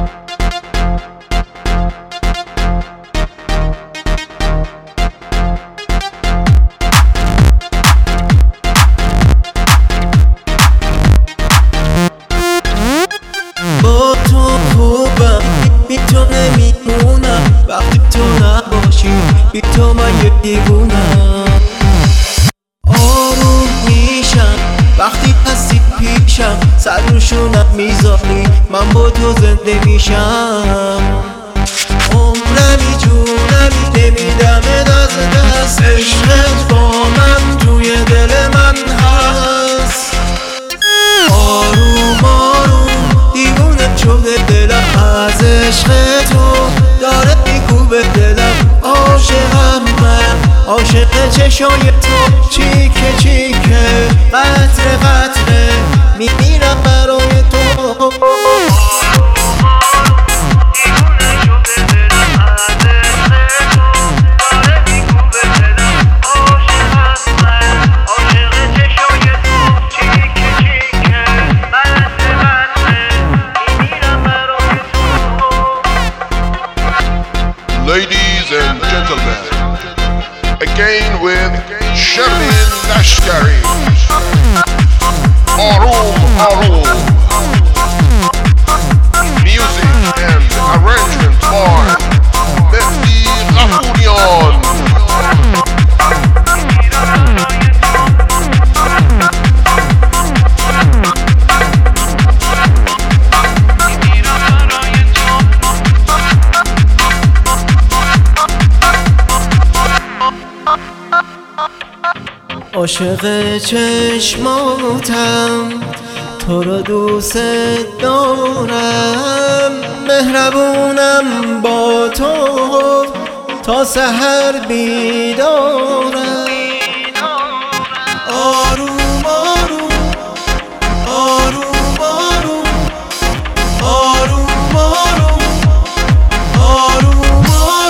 با تو خوبم، بی تو نمیمونم. وقتی تو نباشی بی تو من یه دیوونم. آروم میشم وقتی هستی پیشم، سر روشونم میذاری من با تو زنده میشم. عمرمی جونمی نمیدم از دست، عشقت با من توی دل من هست. آروم آروم دیوونه شده دلم از عشق تو، داره میکوبه دلم. عاشقم من، عاشق چشای تو، چیکه چیکه قطره قطره میمیرم برای تو. Ladies and gentlemen, again with Sherlyn Lashkari. Aroom, Aroom. Music and arrangement by Mehdi Ghafourian. عاشق چشماتم، تو رو دوست دارم. مهربونم با تو تا سحر بیدارم. آروم آروم آروم آروم آروم آروم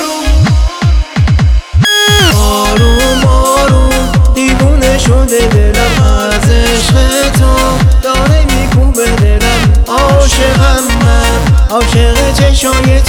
آروم آروم دیوونه شده دلم از عشق تو، داره میکوبه دلم. عاشقم من، عاشق چشای